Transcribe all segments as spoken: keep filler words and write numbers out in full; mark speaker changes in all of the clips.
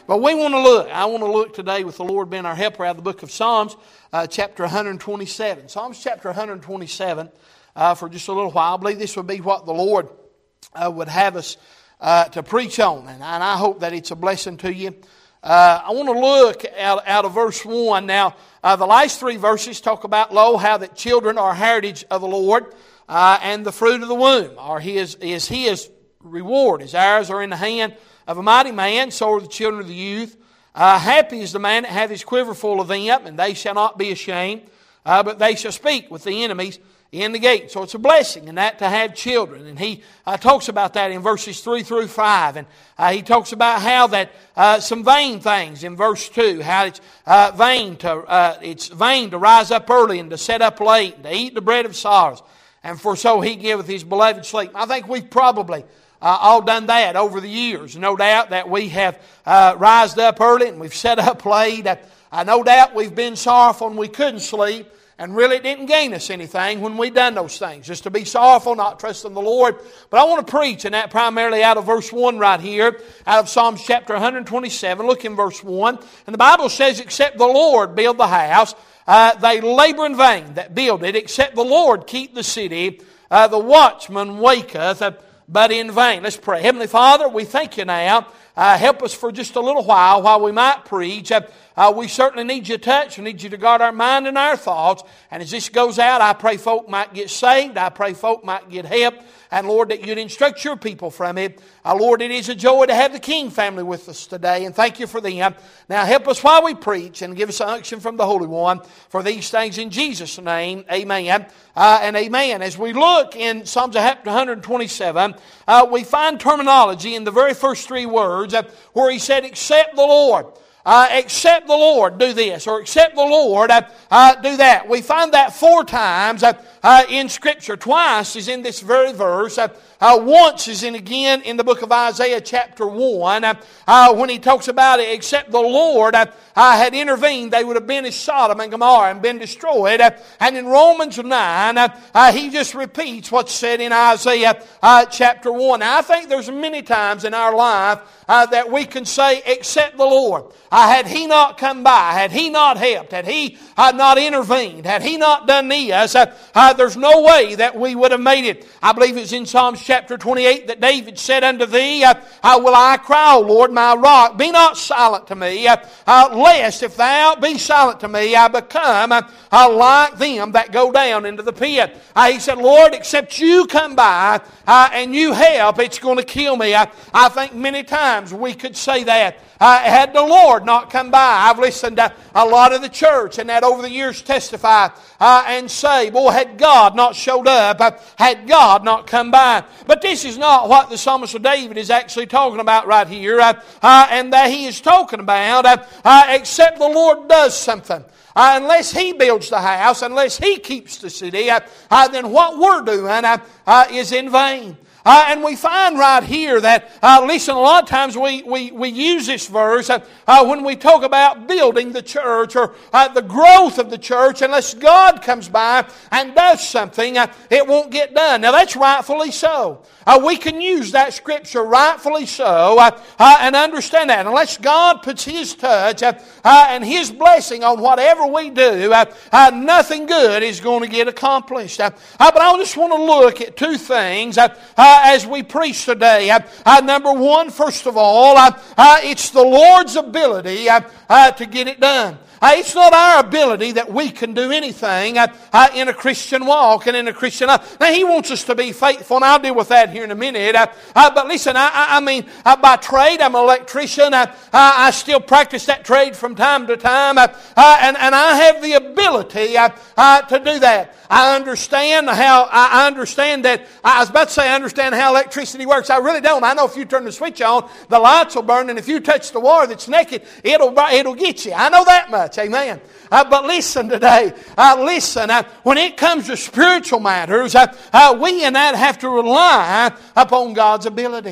Speaker 1: But we want to look. I want to look today with the Lord being our helper out of the book of Psalms, uh, chapter one twenty-seven. Psalms chapter one twenty-seven uh, for just a little while. I believe this would be what the Lord uh, would have us uh, to preach on. And, and I hope that it's a blessing to you. Uh, I want to look out, out of verse one. Now, uh, the last three verses talk about, lo, how that children are heritage of the Lord, uh, and the fruit of the womb are his, is his reward. His arrows are in the hand of a mighty man, so are the children of the youth. Uh, happy is the man that hath his quiver full of them, and they shall not be ashamed, uh, but they shall speak with the enemies in the gate. So it's a blessing in that to have children. And he uh, talks about that in verses three through five. And uh, he talks about how that uh, some vain things in verse two, how it's uh, vain to uh, it's vain to rise up early and to sit up late and to eat the bread of sorrows. And for so he giveth his beloved sleep. I think we've probably Uh, all done that over the years. No doubt that we have uh, rised up early and we've sat up late. Uh, uh, no doubt we've been sorrowful and we couldn't sleep. And really it didn't gain us anything when we done those things. Just to be sorrowful, not trusting the Lord. But I want to preach, and that primarily out of verse one right here, out of Psalms chapter one twenty-seven. Look in verse one. And the Bible says, except the Lord build the house, uh, they labor in vain that build it. Except the Lord keep the city, uh, the watchman waketh, uh, but in vain. Let's pray. Heavenly Father, we thank you now. Uh, help us for just a little while while we might preach. Uh, uh, we certainly need your touch. We need you to guard our mind and our thoughts. And as this goes out, I pray folk might get saved. I pray folk might get help. And Lord, that you'd instruct your people from it. Uh, Lord, it is a joy to have the King family with us today. And thank you for them. Now help us while we preach and give us an unction from the Holy One for these things in Jesus' name. Amen. Uh, and amen. As we look in Psalms one twenty-seven, uh, we find terminology in the very first three words uh, where he said, except the Lord. Uh, except the Lord do this, or except the Lord uh, uh, do that. We find that four times uh, uh, in Scripture. Twice is in this very verse. Uh, uh, once is in again in the book of Isaiah chapter one uh, uh, when he talks about it. Except the Lord uh, uh, had intervened, they would have been as Sodom and Gomorrah and been destroyed. Uh, and in Romans nine, uh, uh, he just repeats what's said in Isaiah uh, chapter one. Now, I think there's many times in our life uh, that we can say, except the Lord. Uh, had He not come by, had He not helped, had He uh, not intervened, had He not done this, uh, uh, there's no way that we would have made it. I believe it's in Psalms chapter twenty-eight that David said unto thee, uh, uh, will I cry, O Lord, my rock, be not silent to me, uh, uh, lest if thou be silent to me, I become uh, uh, like them that go down into the pit. Uh, he said, Lord, except you come by uh, and you help, it's going to kill me. I, I think many times we could say that. Uh, had the Lord not come by. I've listened to a lot of the church and that over the years testify uh, and say, boy, had God not showed up, uh, had God not come by. But this is not what the psalmist of David is actually talking about right here. Uh, uh, and that he is talking about, uh, uh, except the Lord does something. Uh, unless He builds the house, unless He keeps the city, uh, uh, then what we're doing uh, uh, is in vain. Uh, and we find right here that, uh, listen, a lot of times we, we, we use this verse uh, uh, when we talk about building the church or uh, the growth of the church. Unless God comes by and does something, uh, it won't get done. Now that's rightfully so. Uh, we can use that scripture rightfully so uh, uh, and understand that. Unless God puts His touch uh, uh, and His blessing on whatever we do, uh, uh, nothing good is going to get accomplished. Uh, uh, but I just want to look at two things uh, uh, as we preach today. Uh, uh, number one, first of all, uh, uh, it's the Lord's ability uh, uh, to get it done. Uh, it's not our ability that we can do anything uh, uh, in a Christian walk and in a Christian life. Now, He wants us to be faithful, and I'll deal with that here in a minute. Uh, uh, but listen, I, I, I mean, uh, by trade, I'm an electrician. Uh, uh, I still practice that trade from time to time, uh, uh, and, and I have the ability uh, uh, to do that. I understand how, I understand that, I was about to say I understand how electricity works. I really don't. I know if you turn the switch on, the lights will burn, and if you touch the wire that's naked, it'll, it'll get you. I know that much. Amen. Uh, but listen today. Uh, listen, uh, when it comes to spiritual matters, uh, uh, we and that have to rely upon God's ability.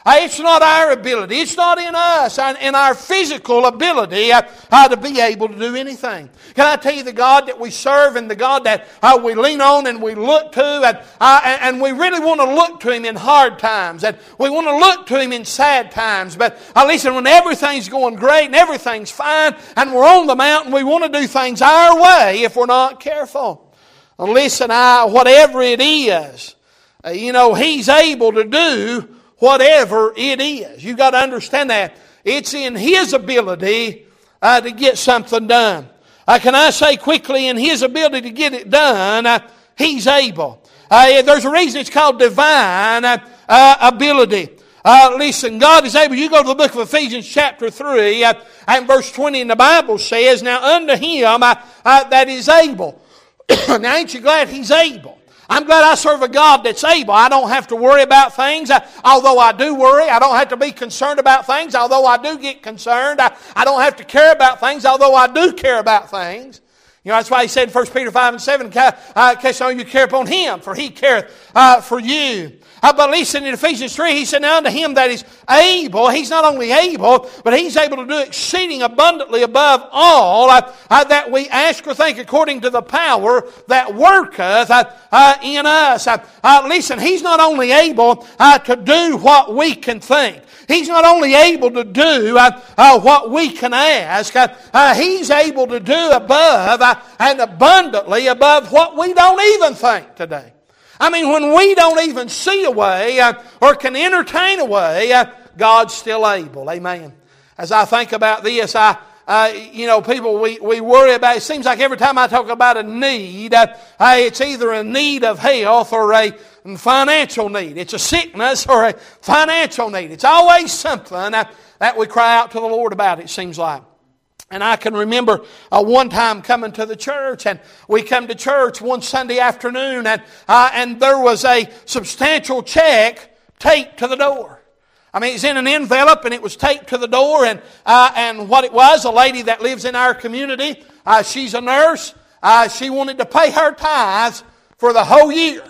Speaker 1: Uh, it's not our ability. It's not in us, uh, in our physical ability uh, uh, to be able to do anything. Can I tell you the God that we serve and the God that uh, we lean on and we look to, and, uh, and we really want to look to Him in hard times, and we want to look to Him in sad times. But uh, listen, when everything's going great and everything's fine and we're on the mountain, we want to do things our way if we're not careful. And listen, I, whatever it is, uh, you know, He's able to do whatever it is. You've got to understand that. It's in His ability uh, to get something done. Uh, can I say quickly, in His ability to get it done, uh, He's able. Uh, there's a reason it's called divine uh, uh, ability. Uh, listen, God is able. You go to the book of Ephesians chapter three uh, and verse twenty, and the Bible says, now unto Him uh, uh, that is able. Now ain't you glad He's able? I'm glad I serve a God that's able. I don't have to worry about things, uh, although I do worry. I don't have to be concerned about things, although I do get concerned. I, I don't have to care about things, although I do care about things. You know, that's why He said in First Peter five and seven, uh, cast all you care upon Him, for He careth uh, for you. Uh, but listen, in Ephesians three, He said, now unto Him that is able, He's not only able, but He's able to do exceeding abundantly above all uh, uh, that we ask or think, according to the power that worketh uh, uh, in us. Uh, uh, listen, He's not only able uh, to do what we can think. He's not only able to do uh, uh, what we can ask, uh, uh, He's able to do above uh, and abundantly above what we don't even think today. I mean, when we don't even see a way uh, or can entertain a way, uh, God's still able. Amen. As I think about this, I, uh, you know, people, we, we worry about, it seems like every time I talk about a need, uh, uh, it's either a need of health or a financial need. It's a sickness or a financial need. It's always something uh, that we cry out to the Lord about, it seems like. And I can remember uh, one time coming to the church, and we come to church one Sunday afternoon, and uh, and there was a substantial check taped to the door. I mean, it's in an envelope, and it was taped to the door. And uh, and what it was, a lady that lives in our community, uh, she's a nurse. Uh, she wanted to pay her tithes for the whole year,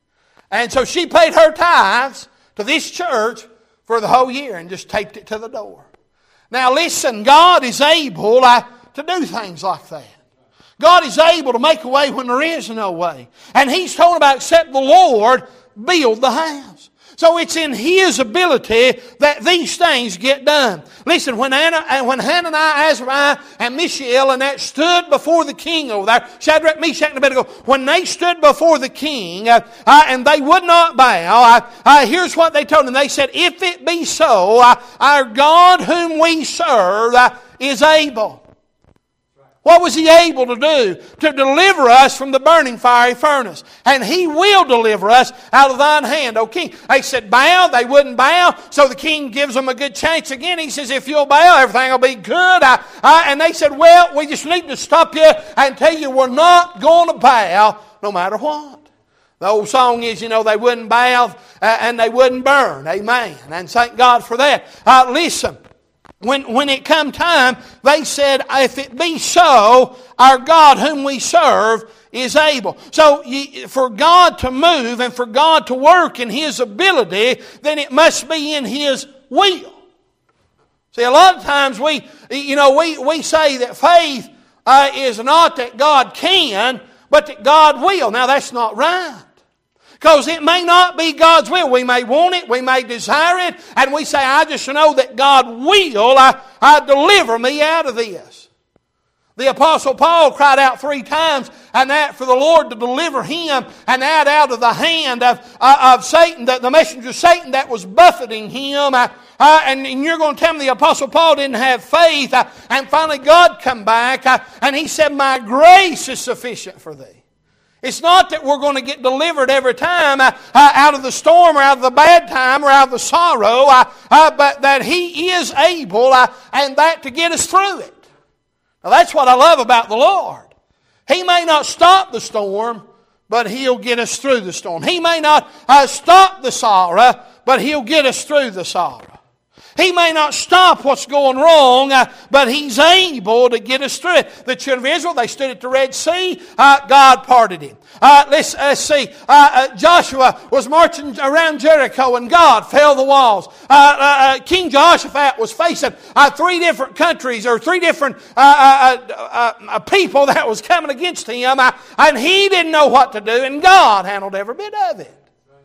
Speaker 1: and so she paid her tithes to this church for the whole year, and just taped it to the door. Now listen, God is able uh, to do things like that. God is able to make a way when there is no way. And He's told about, except the Lord build the house. So it's in His ability that these things get done. Listen, when Anna, when Hananiah, Azariah, and Mishael and that stood before the king over there, Shadrach, Meshach, and Abednego, when they stood before the king uh, uh, and they would not bow, uh, uh, here's what they told him. They said, if it be so, uh, our God whom we serve uh, is able. What was He able to do? To deliver us from the burning fiery furnace. And He will deliver us out of thine hand, O king. They said bow. They wouldn't bow. So the king gives them a good chance again. He says, if you'll bow, everything will be good. I, I, and they said, well, we just need to stop you and tell you we're not going to bow no matter what. The old song is, you know, they wouldn't bow uh, and they wouldn't burn. Amen. And thank God for that. Uh, listen. When, when it come time, they said, if it be so, our God whom we serve is able. So ye, for God to move and for God to work in His ability, then it must be in His will. See, a lot of times we, you know, we, we say that faith uh, is not that God can, but that God will. Now that's not right. Because it may not be God's will. We may want it, we may desire it, and we say, I just know that God will uh, uh, deliver me out of this. The Apostle Paul cried out three times and that for the Lord to deliver him and that out of the hand of, uh, of Satan, the, the messenger of Satan that was buffeting him. Uh, uh, and, and you're going to tell me the Apostle Paul didn't have faith. Uh, and finally God come back uh, and he said, my grace is sufficient for thee. It's not that we're going to get delivered every time uh, uh, out of the storm or out of the bad time or out of the sorrow, uh, uh, but that He is able uh, and that to get us through it. Now that's what I love about the Lord. He may not stop the storm, but He'll get us through the storm. He may not uh, stop the sorrow, but He'll get us through the sorrow. He may not stop what's going wrong, uh, but He's able to get us through it. The children of Israel, they stood at the Red Sea. Uh, God parted it. Uh, let's, let's see. Uh, uh, Joshua was marching around Jericho and God fell the walls. Uh, uh, uh, King Jehoshaphat was facing uh, three different countries or three different uh, uh, uh, uh, people that was coming against him. Uh, and he didn't know what to do, and God handled every bit of it.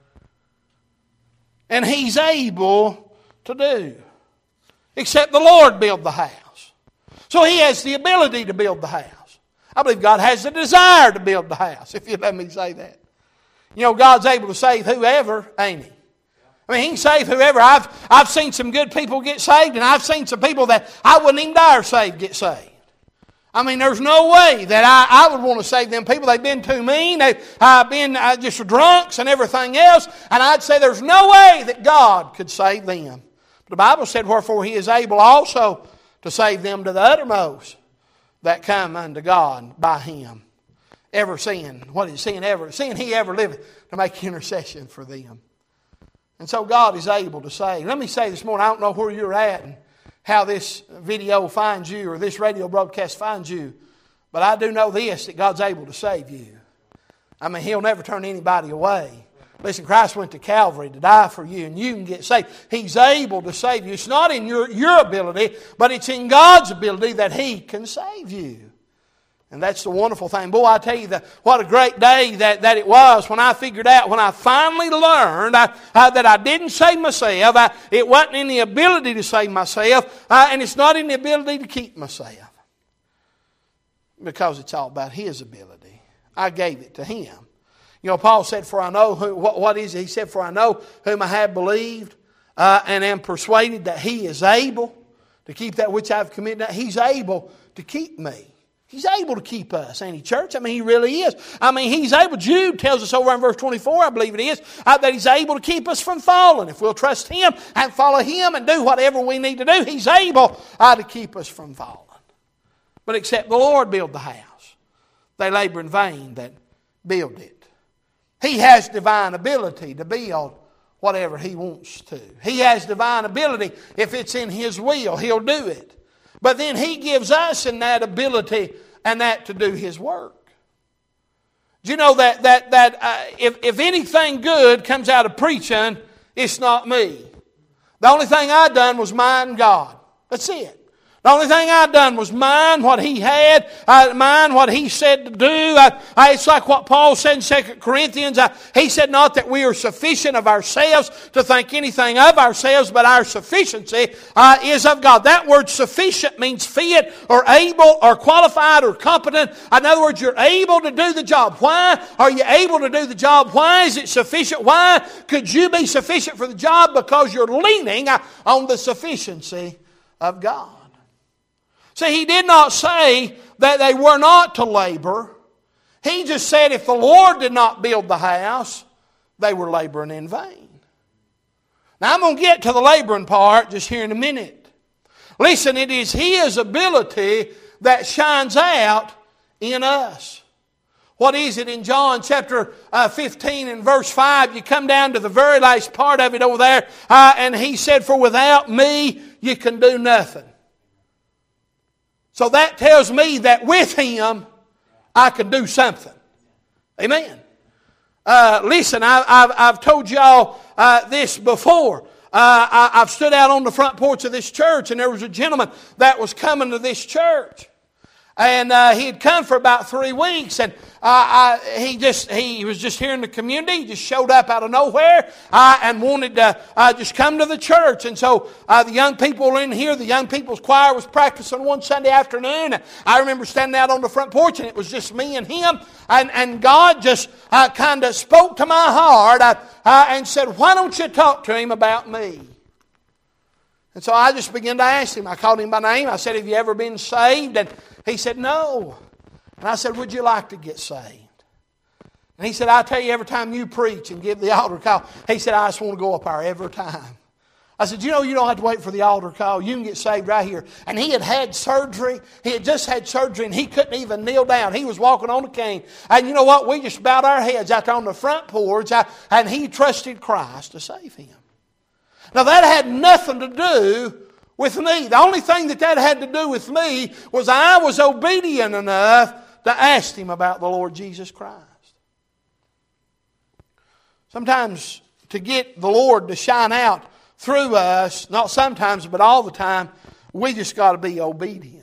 Speaker 1: And He's able to do. Except the Lord build the house. So He has the ability to build the house. I believe God has the desire to build the house, if you let me say that. You know, God's able to save whoever, ain't He? I mean, He can save whoever. I've, I've seen some good people get saved, and I've seen some people that I wouldn't even dare save get saved. I mean, there's no way that I, I would want to save them people. They've been too mean. They've uh, been uh, just drunks and everything else. And I'd say there's no way that God could save them. But the Bible said, wherefore He is able also to save them to the uttermost that come unto God by Him. Ever seeing, what is seeing ever? Seeing He ever liveth to make intercession for them. And so God is able to save. Let me say this morning, I don't know where you're at and how this video finds you or this radio broadcast finds you. But I do know this, that God's able to save you. I mean, He'll never turn anybody away. Listen, Christ went to Calvary to die for you, and you can get saved. He's able to save you. It's not in your, your ability, but it's in God's ability that He can save you. And that's the wonderful thing. Boy, I tell you, the, what a great day that, that it was when I figured out, when I finally learned uh, uh, that I didn't save myself. Uh, it wasn't in the ability to save myself, uh, and it's not in the ability to keep myself. Because it's all about His ability. I gave it to Him. You know, Paul said, for I know, who, what, what is it? He said, for I know whom I have believed, uh, and am persuaded that He is able to keep that which I have committed. He's able to keep me. He's able to keep us, ain't He, church? I mean, He really is. I mean, He's able. Jude tells us over in verse twenty-four, I believe it is, uh, that He's able to keep us from falling. If we'll trust Him and follow Him and do whatever we need to do, He's able uh, to keep us from falling. But except the Lord build the house, they labor in vain that build it. He has divine ability to build whatever He wants to. He has divine ability. If it's in His will, He'll do it. But then He gives us in that ability and that to do His work. Do you know that that that uh, if, if anything good comes out of preaching, it's not me. The only thing I done was mind God. That's it. The only thing I done was mind what He had, uh, mind what He said to do. Uh, uh, it's like what Paul said in Second Corinthians. Uh, he said not that we are sufficient of ourselves to think anything of ourselves, but our sufficiency uh, is of God. That word sufficient means fit or able or qualified or competent. In other words, you're able to do the job. Why are you able to do the job? Why is it sufficient? Why could you be sufficient for the job? Because you're leaning uh, on the sufficiency of God. See, He did not say that they were not to labor. He just said if the Lord did not build the house, they were laboring in vain. Now I'm going to get to the laboring part just here in a minute. Listen, it is His ability that shines out in us. What is it in John chapter uh, fifteen and verse five? You come down to the very last part of it over there. Uh, and He said, for without me you can do nothing. So that tells me that with Him, I can do something. Amen. Uh, listen, I, I've, I've told y'all uh, this before. Uh, I, I've stood out on the front porch of this church, and there was a gentleman that was coming to this church. And uh, he had come for about three weeks, and uh, I, he just he was just here in the community. He just showed up out of nowhere uh, and wanted to uh, just come to the church. And so uh, the young people were in here. The young people's choir was practicing one Sunday afternoon. And I remember standing out on the front porch, and it was just me and him. And, and God just uh, kind of spoke to my heart uh, uh, and said, why don't you talk to him about me? And so I just began to ask him. I called him by name. I said, have you ever been saved? And he said, no. And I said, would you like to get saved? And he said, I tell you, every time you preach and give the altar call, he said, I just want to go up there every time. I said, you know, you don't have to wait for the altar call. You can get saved right here. And he had had surgery. He had just had surgery, and he couldn't even kneel down. He was walking on a cane. And you know what? We just bowed our heads out there on the front porch, and he trusted Christ to save him. Now that had nothing to do with me. The only thing that that had to do with me was I was obedient enough to ask Him about the Lord Jesus Christ. Sometimes to get the Lord to shine out through us, not sometimes but all the time, we just got to be obedient.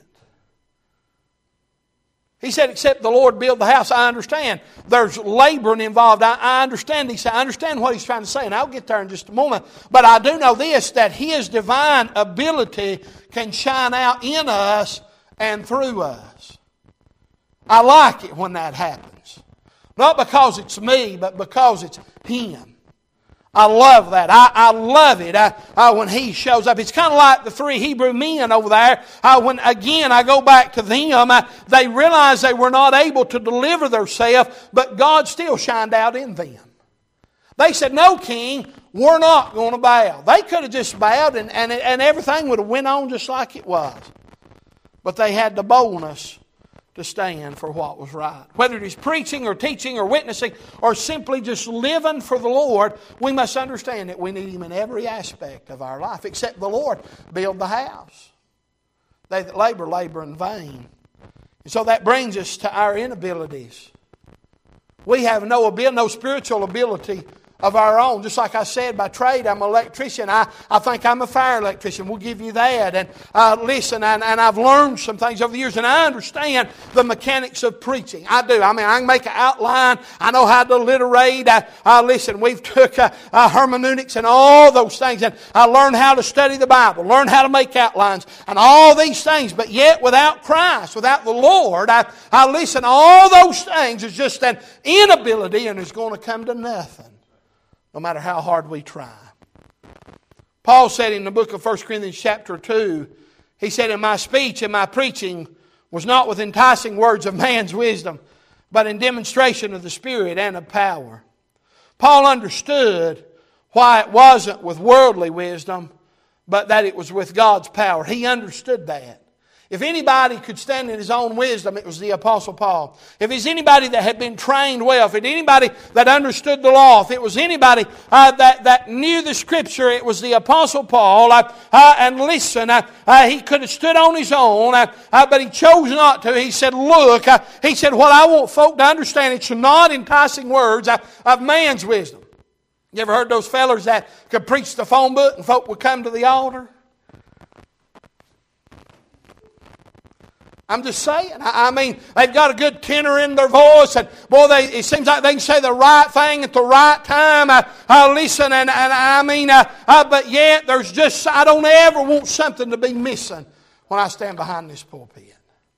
Speaker 1: He said, except the Lord build the house. I understand there's laboring involved. I, I understand. He said, I understand what He's trying to say, and I'll get there in just a moment. But I do know this, that His divine ability can shine out in us and through us. I like it when that happens. Not because it's me, but because it's Him. I love that. I, I love it I, I, when He shows up. It's kind of like the three Hebrew men over there. I, when again, I go back to them. I, they realized they were not able to deliver themselves, but God still shined out in them. They said, no, King, we're not going to bow. They could have just bowed and, and, and everything would have went on just like it was. But they had the boldness to stand for what was right. Whether it is preaching or teaching or witnessing or simply just living for the Lord, we must understand that we need Him in every aspect of our life. Except the Lord build the house. They that labor, labor in vain. And so that brings us to our inabilities. We have no ability, no spiritual ability of our own. Just like I said, by trade, I'm an electrician. I, I think I'm a fire electrician. We'll give you that. And uh, listen, and, and I've learned some things over the years, and I understand the mechanics of preaching. I do. I mean, I can make an outline. I know how to alliterate. I, I listen, we've took uh, uh, hermeneutics and all those things, and I learned how to study the Bible, learned how to make outlines, and all these things. But yet, without Christ, without the Lord, I, I listen, all those things is just an inability, and it's going to come to nothing. No matter how hard we try. Paul said in the book of First Corinthians chapter two, he said, in my speech and my preaching was not with enticing words of man's wisdom, but in demonstration of the Spirit and of power. Paul understood why it wasn't with worldly wisdom, but that it was with God's power. He understood that. If anybody could stand in his own wisdom, it was the Apostle Paul. If it's anybody that had been trained well, if it's anybody that understood the law, if it was anybody uh, that, that knew the Scripture, it was the Apostle Paul. Uh, uh, and listen, uh, uh, he could have stood on his own, uh, uh, but he chose not to. He said, look, uh, he said, what I want folk to understand, it's not enticing words uh, of man's wisdom. You ever heard those fellers that could preach the phone book and folk would come to the altar? I'm just saying. I mean, they've got a good tenor in their voice, and boy, they, it seems like they can say the right thing at the right time. I, I listen, and, and I mean, uh, uh, but yet there's just, I don't ever want something to be missing when I stand behind this pulpit.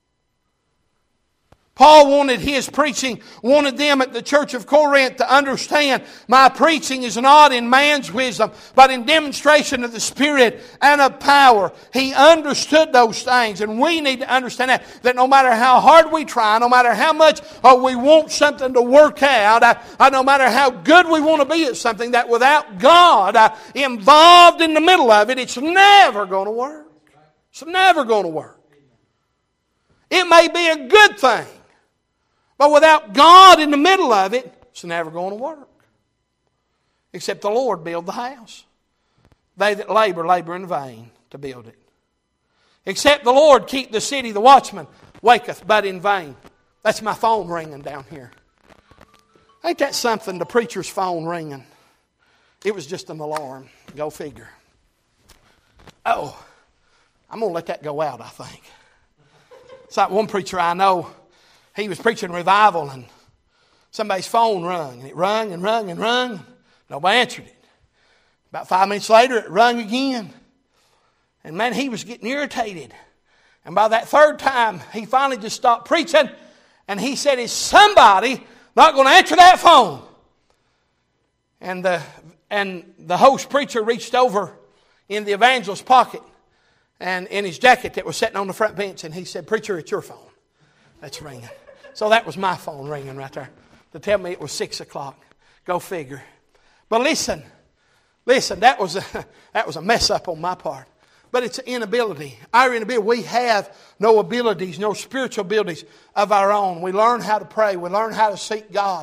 Speaker 1: Paul wanted his preaching, wanted them at the church of Corinth to understand my preaching is not in man's wisdom, but in demonstration of the Spirit and of power. He understood those things, and we need to understand that, that no matter how hard we try, no matter how much uh, we want something to work out, uh, uh, no matter how good we want to be at something, that without God uh, involved in the middle of it, it's never going to work. It's never going to work. It may be a good thing, but without God in the middle of it, it's never going to work. Except the Lord build the house. They that labor, labor in vain to build it. Except the Lord keep the city, the watchman waketh but in vain. That's my phone ringing down here. Ain't that something, the preacher's phone ringing? It was just an alarm. Go figure. Oh, I'm going to let that go out, I think. It's like one preacher I know, he was preaching revival, and somebody's phone rung, and it rung and rung and rung. Nobody answered it. About five minutes later, it rung again. And man, he was getting irritated. And by that third time, he finally just stopped preaching, and he said, is somebody not going to answer that phone? And the, and the host preacher reached over in the evangelist's pocket and in his jacket that was sitting on the front bench, and he said, preacher, it's your phone that's ringing. So that was my phone ringing right there to tell me it was six o'clock. Go figure. But listen, listen, that was a, that was a mess up on my part. But it's an inability. Our inability. We have no abilities, no spiritual abilities of our own. We learn how to pray. We learn how to seek God.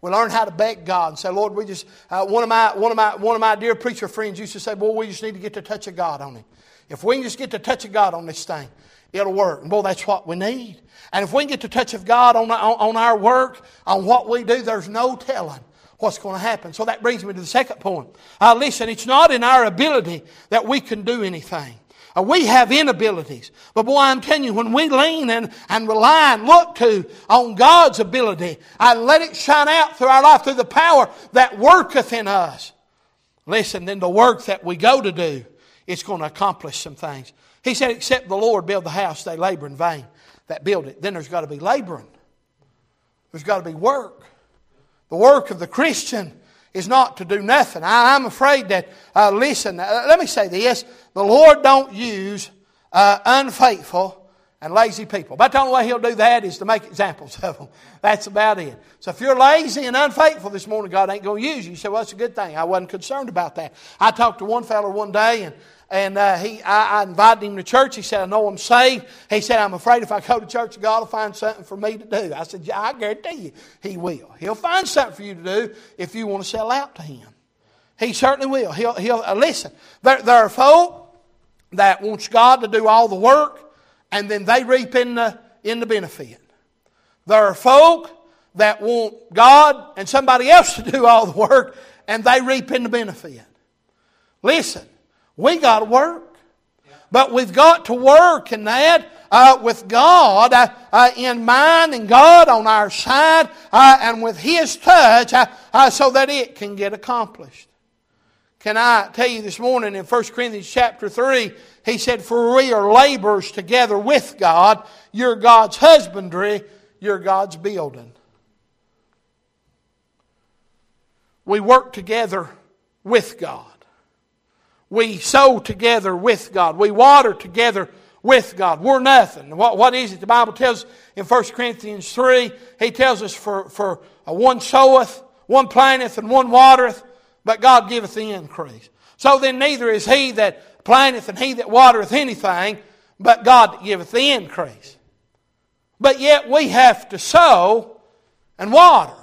Speaker 1: We learn how to beg God and say, Lord, we just, uh, one of my one of my, one of my dear preacher friends used to say, boy, we just need to get the touch of God on it. If we can just get the touch of God on this thing, it'll work. And boy, that's what we need. And if we can get the touch of God on, on, on our work, on what we do, there's no telling what's going to happen. So that brings me to the second point. Uh, listen, it's not in our ability that we can do anything. Uh, we have inabilities. But boy, I'm telling you, when we lean and, and rely and look to on God's ability, and let it shine out through our life, through the power that worketh in us. Listen, then the work that we go to do, it's going to accomplish some things. He said, except the Lord build the house, they labor in vain that build it. Then there's got to be laboring. There's got to be work. The work of the Christian is not to do nothing. I, I'm afraid that, uh, listen, uh, let me say this. The Lord don't use uh, unfaithful and lazy people. But the only way He'll do that is to make examples of them. That's about it. So if you're lazy and unfaithful this morning, God ain't going to use you. You say, well, that's a good thing. I wasn't concerned about that. I talked to one fellow one day, and And uh, he, I, I invited him to church. He said, I know I'm saved. He said, I'm afraid if I go to church, God will find something for me to do. I said, yeah, I guarantee you, He will. He'll find something for you to do if you want to sell out to Him. He certainly will. He'll, he'll uh, listen, there, there are folk that wants God to do all the work, and then they reap in the, in the benefit. There are folk that want God and somebody else to do all the work, and they reap in the benefit. Listen. We got to work. But we've got to work in that uh, with God uh, uh, in mind and God on our side uh, and with His touch uh, uh, so that it can get accomplished. Can I tell you this morning in First Corinthians chapter three, he said, for we are laborers together with God. You're God's husbandry. You're God's building. We work together with God. We sow together with God. We water together with God. We're nothing. What, what is it? The Bible tells in First Corinthians three, He tells us for, for one soweth, one planteth, and one watereth, but God giveth the increase. So then neither is he that planteth and he that watereth anything, but God that giveth the increase. But yet we have to sow and water.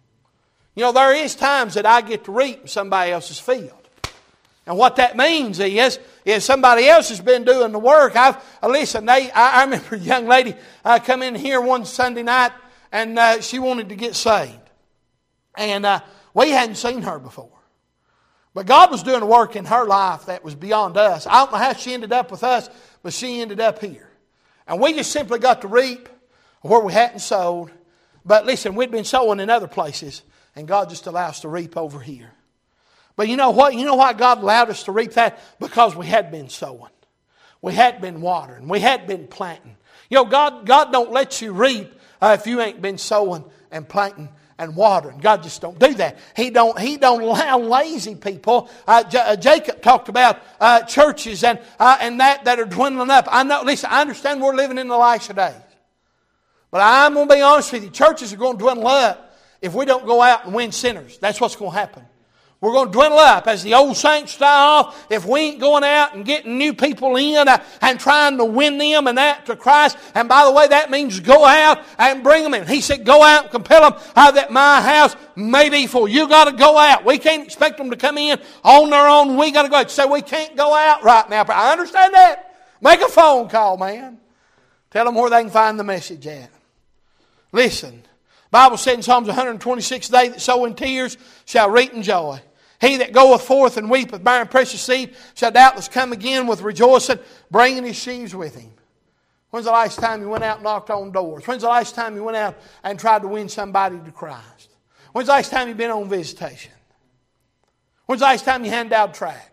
Speaker 1: You know, there is times that I get to reap somebody else's field. And what that means is, is somebody else has been doing the work. I've uh, listen. They, I, I remember a young lady uh, come in here one Sunday night, and uh, she wanted to get saved, and uh, we hadn't seen her before. But God was doing a work in her life that was beyond us. I don't know how she ended up with us, but she ended up here, and we just simply got to reap where we hadn't sowed. But listen, we'd been sowing in other places, and God just allowed us to reap over here. But you know what? You know why God allowed us to reap that? Because we had been sowing. We had been watering. We had been planting. You know, God, God don't let you reap uh, if you ain't been sowing and planting and watering. God just don't do that. He don't, he don't allow lazy people. Uh, J- uh, Jacob talked about uh, churches and, uh, and that, that are dwindling up. I know, listen, I understand we're living in the last days. But I'm going to be honest with you. Churches are going to dwindle up if we don't go out and win sinners. That's what's going to happen. We're going to dwindle up as the old saints die off if we ain't going out and getting new people in uh, and trying to win them and that to Christ. And by the way, that means go out and bring them in. He said, go out and compel them uh, that my house may be full. You got to go out. We can't expect them to come in on their own. We got to go out. So we can't go out right now. I understand that. Make a phone call, man. Tell them where they can find the message at. Listen. The Bible said in Psalms one twenty-six, they that sow in tears shall reap in joy. He that goeth forth and weepeth, bearing precious seed, shall doubtless come again with rejoicing, bringing his sheaves with him. When's the last time you went out and knocked on doors? When's the last time you went out and tried to win somebody to Christ? When's the last time you've been on visitation? When's the last time you handed out a tract?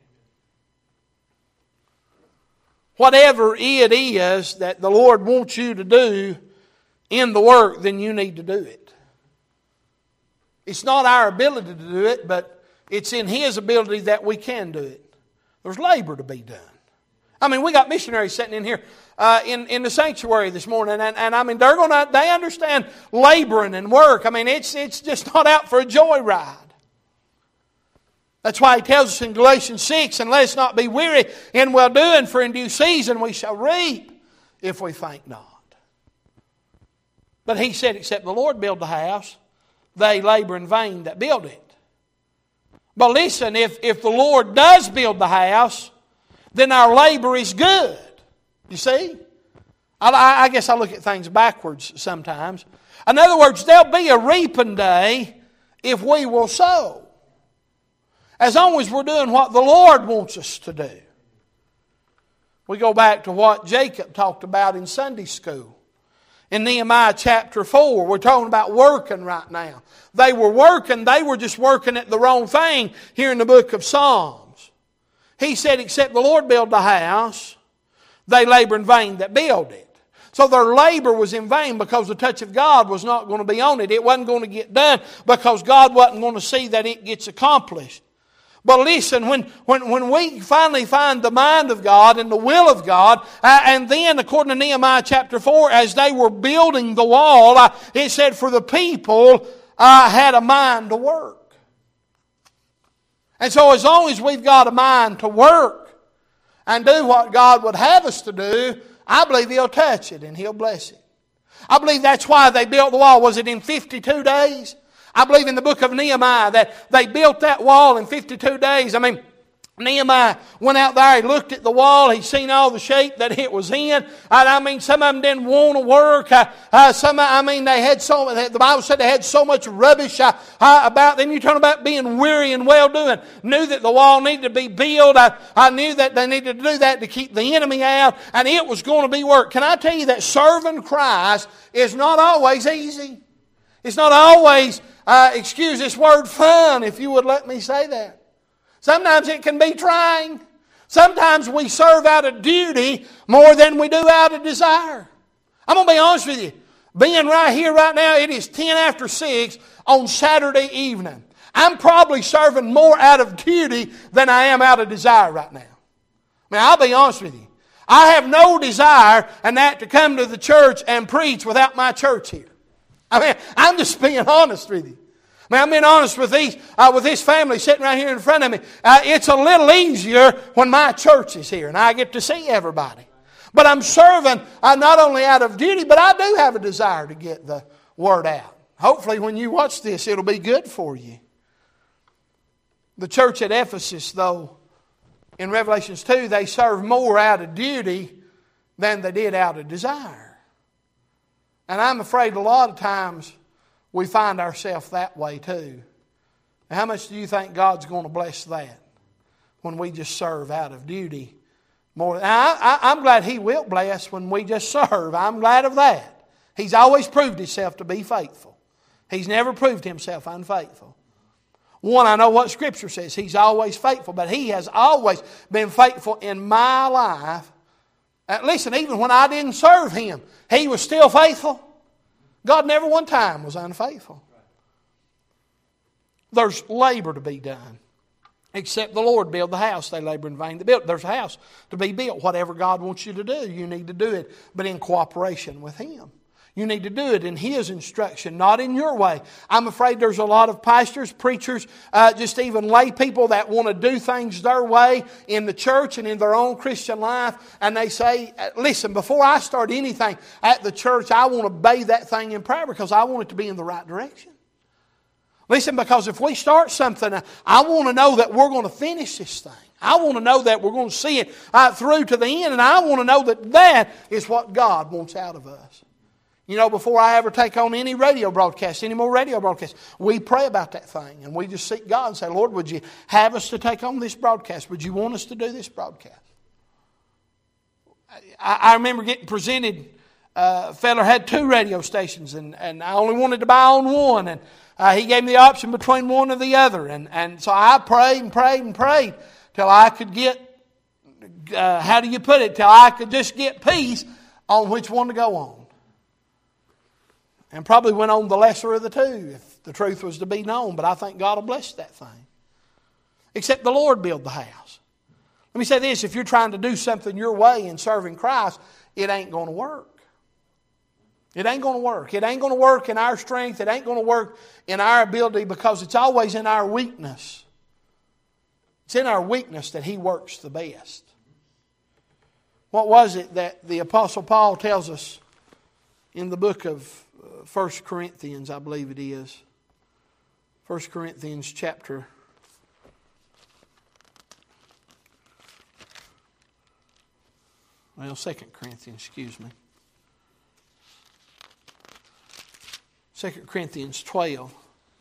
Speaker 1: Whatever it is that the Lord wants you to do in the work, then you need to do it. It's not our ability to do it, but it's in His ability that we can do it. There's labor to be done. I mean, we got missionaries sitting in here uh, in, in the sanctuary this morning, and, and I mean, they're gonna they understand laboring and work. I mean, it's it's just not out for a joyride. That's why He tells us in Galatians six, and let us not be weary in well doing, for in due season we shall reap if we faint not. But He said, except the Lord build the house, they labor in vain that build it. But listen, if, if the Lord does build the house, then our labor is good. You see? I, I guess I look at things backwards sometimes. In other words, there'll be a reaping day if we will sow. As long as we're doing what the Lord wants us to do. We go back to what Jacob talked about in Sunday school. In Nehemiah chapter four, we're talking about working right now. They were working, they were just working at the wrong thing here in the book of Psalms. He said, except the Lord build the house, they labor in vain that build it. So their labor was in vain because the touch of God was not going to be on it. It wasn't going to get done because God wasn't going to see that it gets accomplished. But listen, when, when, when we finally find the mind of God and the will of God, uh, and then according to Nehemiah chapter four, as they were building the wall, uh, it said, for the people uh, had a mind to work. And so as long as we've got a mind to work and do what God would have us to do, I believe He'll touch it and He'll bless it. I believe that's why they built the wall. Was it in fifty-two days? I believe in the book of Nehemiah that they built that wall in fifty-two days. I mean, Nehemiah went out there, he looked at the wall, he seen all the shape that it was in. And I mean, some of them didn't want to work. Uh, uh, some, I mean, they had so, the Bible said they had so much rubbish uh, uh, about them. You talk about being weary and well-doing. Knew that the wall needed to be built. I, I knew that they needed to do that to keep the enemy out. And it was going to be work. Can I tell you that serving Christ is not always easy? It's not always, uh, excuse this word, fun, if you would let me say that. Sometimes it can be trying. Sometimes we serve out of duty more than we do out of desire. I'm going to be honest with you. Being right here right now, it is ten after six on Saturday evening. I'm probably serving more out of duty than I am out of desire right now. I mean, I'll be honest with you. I have no desire and that to come to the church and preach without my church here. I mean, I'm just being honest with you. I mean, I'm being honest with these, uh, with this family sitting right here in front of me. Uh, it's a little easier when my church is here and I get to see everybody. But I'm serving uh, not only out of duty, but I do have a desire to get the word out. Hopefully when you watch this, it'll be good for you. The church at Ephesus, though, in Revelations two, they served more out of duty than they did out of desire. And I'm afraid a lot of times we find ourselves that way too. How much do you think God's going to bless that when we just serve out of duty? More, I, I, I'm glad He will bless when we just serve. I'm glad of that. He's always proved Himself to be faithful. He's never proved Himself unfaithful. One, I know what Scripture says. He's always faithful, but He has always been faithful in my life. Uh, listen, even when I didn't serve Him, He was still faithful. God never one time was unfaithful. There's labor to be done. Except the Lord build the house, they labor in vain to build. There's a house to be built. Whatever God wants you to do, you need to do it, but in cooperation with Him. You need to do it in His instruction, not in your way. I'm afraid there's a lot of pastors, preachers, uh, just even lay people that want to do things their way in the church and in their own Christian life. And they say, listen, before I start anything at the church, I want to bathe that thing in prayer because I want it to be in the right direction. Listen, because if we start something, I want to know that we're going to finish this thing. I want to know that we're going to see it uh, through to the end. And I want to know that that is what God wants out of us. You know, before I ever take on any radio broadcast, any more radio broadcasts, we pray about that thing. And we just seek God and say, Lord, would you have us to take on this broadcast? Would you want us to do this broadcast? I, I remember getting presented, uh, a fella had two radio stations, and, and I only wanted to buy on one. And uh, he gave me the option between one or the other. And, and so I prayed and prayed and prayed till I could get, uh, how do you put it, till I could just get peace on which one to go on. And probably went on the lesser of the two if the truth was to be known. But I think God will bless that thing. Except the Lord build the house. Let me say this. If you're trying to do something your way in serving Christ, it ain't going to work. It ain't going to work. It ain't going to work in our strength. It ain't going to work in our ability because it's always in our weakness. It's in our weakness that He works the best. What was it that the Apostle Paul tells us in the book of First Corinthians, I believe it is. First Corinthians chapter Well, Second Corinthians, excuse me. Second Corinthians twelve.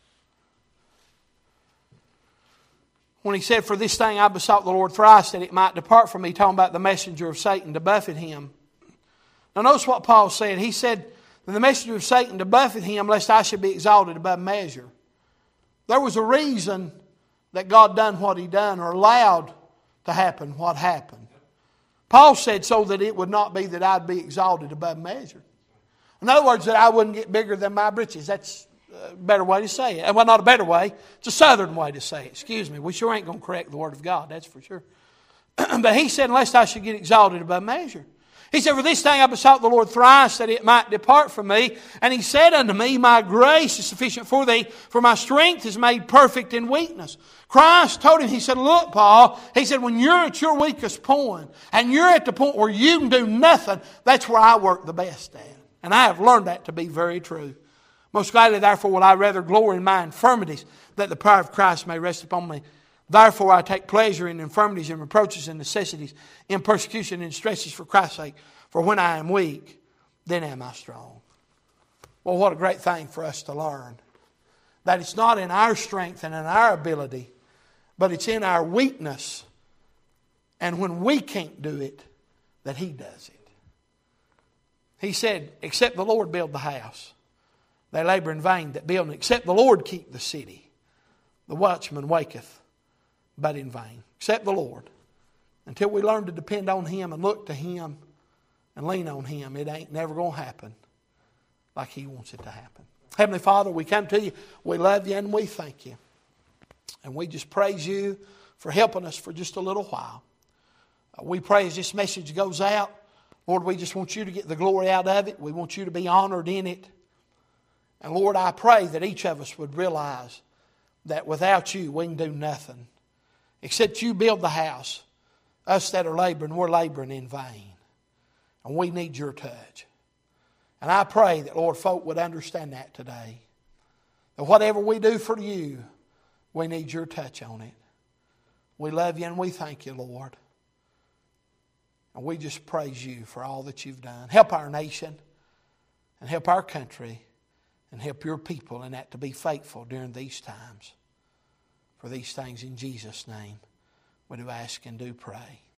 Speaker 1: When he said, "For this thing I besought the Lord thrice, that it might depart from me," talking about the messenger of Satan to buffet him. Now notice what Paul said. He said, "The messenger of Satan to buffet him, lest I should be exalted above measure." There was a reason that God done what He done, or allowed to happen what happened. Paul said so that it would not be that I'd be exalted above measure. In other words, that I wouldn't get bigger than my britches. That's a better way to say it. Well, not a better way. It's a southern way to say it. Excuse me. We sure ain't going to correct the Word of God. That's for sure. But he said, "Lest I should get exalted above measure." He said, "For this thing I besought the Lord thrice, that it might depart from me. And He said unto me, My grace is sufficient for thee, for my strength is made perfect in weakness." Christ told him, He said, "Look, Paul," He said, "when you're at your weakest point, and you're at the point where you can do nothing, that's where I work the best at." And I have learned that to be very true. "Most gladly, therefore, will I rather glory in my infirmities, that the power of Christ may rest upon me. Therefore I take pleasure in infirmities and reproaches and necessities, in persecution and stresses for Christ's sake. For when I am weak, then am I strong." Well, what a great thing for us to learn. That it's not in our strength and in our ability, but it's in our weakness. And when we can't do it, that He does it. He said, "Except the Lord build the house, they labor in vain that build it. Except the Lord keep the city, the watchman waketh but in vain." Except the Lord. Until we learn to depend on Him and look to Him and lean on Him, it ain't never going to happen like He wants it to happen. Heavenly Father, we come to You. We love You and we thank You. And we just praise You for helping us for just a little while. Uh, we pray as this message goes out, Lord, we just want You to get the glory out of it. We want You to be honored in it. And Lord, I pray that each of us would realize that without You, we can do nothing. Except You build the house, us that are laboring, we're laboring in vain. And we need Your touch. And I pray that, Lord, folk would understand that today. That whatever we do for You, we need Your touch on it. We love You and we thank You, Lord. And we just praise You for all that You've done. Help our nation and help our country and help Your people in that to be faithful during these times. For these things in Jesus' name we do ask and do pray.